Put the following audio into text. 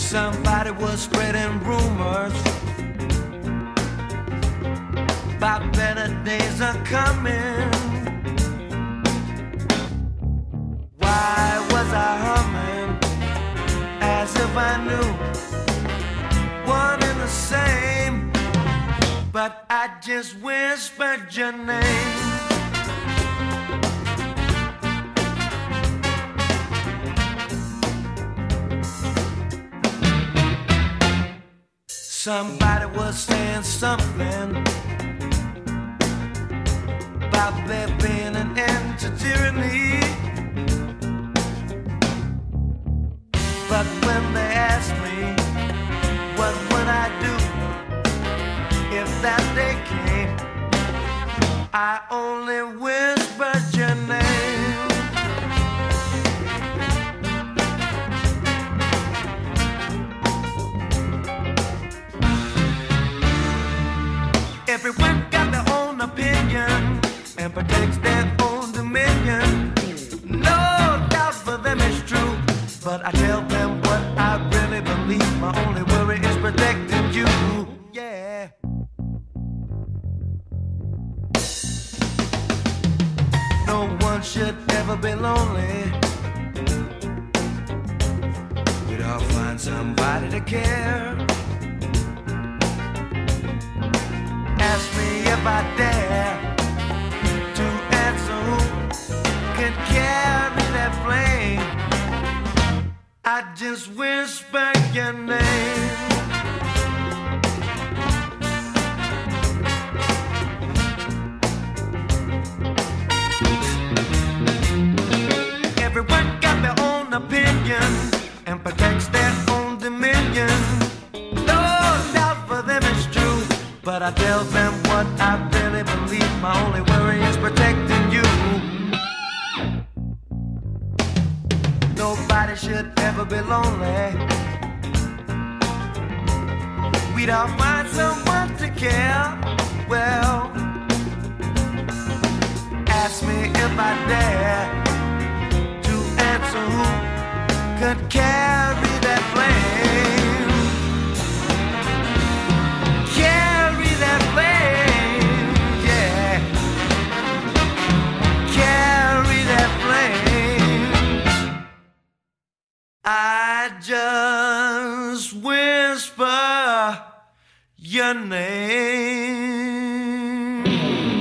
Somebody was spreading rumors about better days are coming. Why was I humming as if I knew one and the same? But I just whispered your name. Somebody was saying something about there being an end to tyranny. But when they asked me what would I do if that day came, I only whispered your name. Everyone got their own opinion and protects their own dominion. No doubt for them it's true, but I tell them what I really believe. My only worry is protecting you. Yeah. No one should ever be lonely. We'd all find somebody to care. Ask me if I dare to answer who can carry that flame. I just whisper your name. Everyone got their own opinion and protects their own dominion. No doubt for them it's true, but I tell them what I really believe. My only worry is protecting you. Nobody should ever be lonely. We'd all find someone to care. Well, ask me if I dare to answer who could carry that flame. Carry that flame, yeah. Carry that flame. I just whisper your name.